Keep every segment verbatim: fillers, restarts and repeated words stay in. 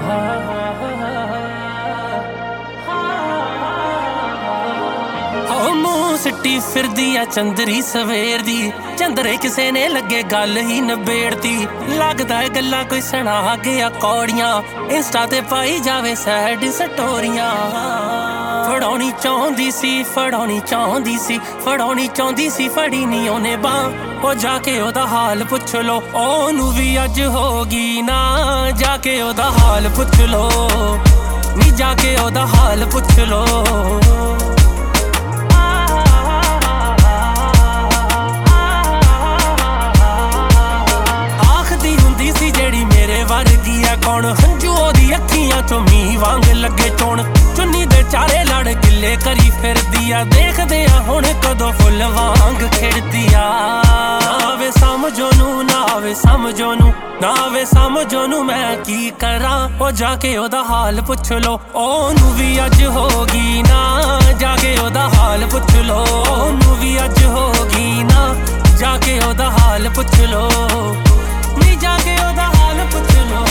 ਮੂੰਹ ਸਿੱਟੀ ਫਿਰਦੀ ਆ ਚੰਦਰੀ ਸਵੇਰ ਦੀ, ਚੰਦਰੇ ਕਿਸੇ ਨੇ ਲੱਗੇ ਗੱਲ ਹੀ ਨਬੇੜਤੀ। ਲੱਗਦਾ ਏ ਗੱਲਾਂ ਕੋਈ ਸੁਣਾ ਗਿਆ ਕੌੜੀਆਂ, ਇੰਸਟਾ ਤੇ ਪਾਈ ਜਾਵੇ ਸੈਡ ਸਟੋਰੀਆਂ। ਫੜਾਉਣੀ ਚਾਹੁੰਦੀ ਸੀ ਫੜਾਉਣੀ ਚਾਹੁੰਦੀ ਸੀ ਫੜਾਉਣੀ ਚਾਹੁੰਦੀ ਸੀ ਫੜੀ ਨੀ ਉਹਨੇ ਬਾਂਹ। ਉਹ ਜਾ ਕੇ ਉਹਦਾ ਹਾਲ ਪੁੱਛ ਲੋ, ਉਹਨੂੰ ਵੀ ਅੱਜ ਹੋ ਗਈ ਨਾ। ਜਾ ਕੇ ਉਹਦਾ ਹਾਲ ਪੁੱਛ ਲੋ ਨੀ, ਜਾ ਕੇ ਉਹਦਾ ਹਾਲ ਪੁੱਛ ਲੋ। ਕੌਣ ਹੰਝੂ ਉਹਦੀ ਅੱਖੀਆਂ ਚੋਂ ਮੀਂਹ ਵਾਂਗ ਲੱਗੇ ਚੋਣ, ਚੁੰਨੀ ਦੇ ਚਾਰੇ ਲੜ ਗਿੱਲੇ ਕਰੀ ਫਿਰਦੀ ਆ। ਦੇਖਦੇ ਆ ਹੁਣ ਕਦੋਂ ਫੁੱਲ ਵਾਂਗ ਖਿੜਦੀ ਆ। ਨਾ ਵੇ ਸਮਝੋ ਨੂੰ ਨਾ ਵੇ ਸਮਝੋ ਨੂੰ ਨਾ ਵੇ ਸਮਝੋ ਨੂੰ ਮੈਂ ਕੀ ਕਰਾਂ। ਉਹ ਜਾ ਕੇ ਉਹਦਾ ਹਾਲ ਪੁੱਛ ਲੋ, ਉਹਨੂੰ ਵੀ ਅੱਜ ਹੋ ਗਈ ਨਾ। ਜਾ ਕੇ ਉਹਦਾ ਹਾਲ ਪੁੱਛ ਲੋ, ਉਹਨੂੰ ਵੀ ਅੱਜ ਹੋ ਗਈ ਨਾ। ਜਾ ਕੇ ਉਹਦਾ ਹਾਲ ਪੁੱਛ ਲੋ ਨੀ, ਜਾ ਕੇ ਉਹਦਾ ਹਾਲ ਪੁੱਛ ਲੋ।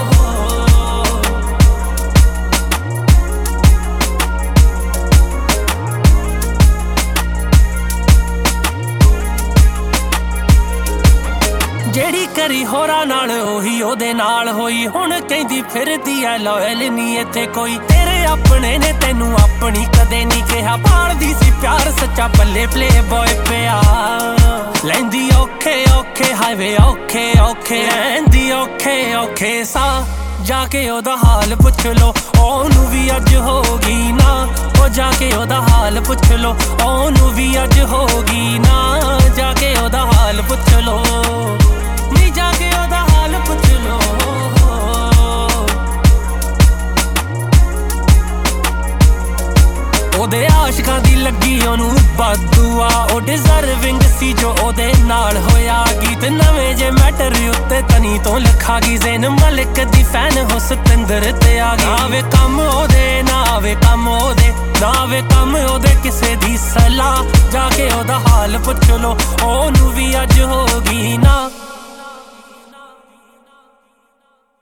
ਜਿਹੜੀ ਕਰੀ ਹੋਰਾਂ ਨਾਲ ਉਹੀ ਉਹਦੇ ਨਾਲ ਹੋਈ। ਹੁਣ ਕਹਿੰਦੀ ਫਿਰਦੀ ਐ ਲੋਇਲ ਨੀ ਇੱਥੇ ਕੋਈ। ਤੇਰੇ ਆਪਣੇ ਨੇ ਤੈਨੂੰ ਆਪਣੀ ਕਦੇ ਨੀ ਕਿਹਾ। ਭਾਲਦੀ ਸੀ ਪਿਆਰ ਸੱਚਾ ਪੱਲੇ ਪਲੇ ਬੋਏ ਪਿਆ। ਲੈਂਦੀ ਔਖੇ ਔਖੇ ਹਾਈਵੇ ਔਖੇ ਔਖੇ ਰਹਿੰਦੀ ਔਖੇ ਔਖੇ ਸਾ। ਜਾ ਕੇ ਉਹਦਾ ਹਾਲ ਪੁੱਛ ਲੋ, ਉਹਨੂੰ ਵੀ ਅੱਜ ਹੋ ਗਈ ਨਾ। ਉਹ ਜਾ ਕੇ ਉਹਦਾ ਹਾਲ ਪੁੱਛ ਲੋ, ਉਹਨੂੰ ਵੀ ਅੱਜ ਹੋ ਗਈ ਨਾ। ਜਾ ਕੇ ਉਹਦਾ ਹਾਲ ਪੁੱਛ ਲੋ ਨੀ, ਜਾ ਕੇ ਉਹਦਾ ਹਾਲ ਪੁੱਛ ਲੋ। ਉਹਦੇ ਆਸ਼ਕਾਂ ਦੀ ਲੱਗੀ ਉਹਨੂੰ ਬਦਦੁਆ। ਉਹ ਡਿਜ਼ਰਵਿੰਗ ਸੀ ਜੋ ਉਹਦੇ ਨਾਲ ਹੋਇਆ। ਗੀਤ ਨਵੇਂ ਜੇ ਮੈਟਰ ਉੱਤੇ ਤਨੀ ਤੋਂ ਲਿਖਾ ਗਈ। ਜ਼ੇਨ ਮਲਿਕ ਦੀ ਫੈਨ ਹੋ ਸਤਿੰਦਰ ਤੇ ਆ ਗਈ। ਨਾ ਵੇ ਕੰਮ ਉਹਦੇ ਨਾ ਵੇ ਕੰਮ ਉਹਦੇ ਨਾ ਵੇ ਕੰਮ ਉਹਦੇ ਕਿਸੇ ਦੀ ਸਲਾਹ। ਜਾ ਕੇ ਉਹਦਾ ਹਾਲ ਪੁੱਛ ਲੋ, ਉਹਨੂੰ ਵੀ ਅੱਜ ਹੋ ਗਈ ਨਾ।